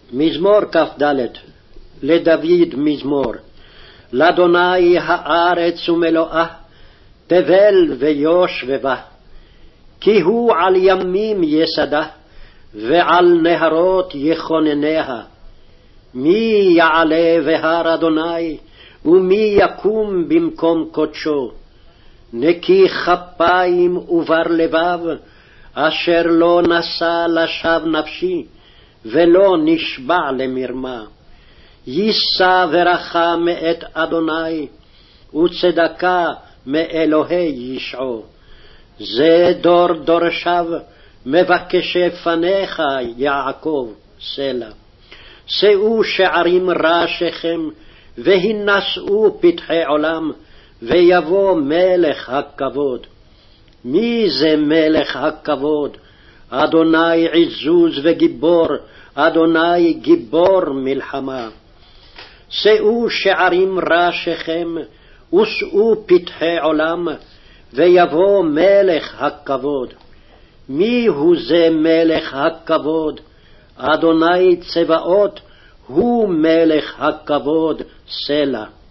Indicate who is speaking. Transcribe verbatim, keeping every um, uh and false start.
Speaker 1: מזמור כ"ד. לדוד מזמור. לאדוני הארץ ומלואה, תבל ויושבבה. כי הוא על ימים יסדה, ועל נהרות יכונניה. מי יעלה בהר אדוני, ומי יקום במקום קודשו? נקי כפיים ובר לבב, אשר לא נשא לשווא נפשי, ולא נשבע למרמה. יישא ברכה מאת אדוני, וצדקה מאלוהי ישעו. זה דור דורשיו, מבקשי פניך יעקב, סלה. שאו שערים ראשיכם, והינשאו פתחי עולם, ויבוא מלך הכבוד. מי זה מלך הכבוד? אדוני עזוז וגיבור, אדוני גיבור מלחמה. שאו שערים ראשיכם, ושאו פתחי עולם, ויבוא מלך הכבוד. מי הוא זה מלך הכבוד? אדוני צבאות, הוא מלך הכבוד, סלה.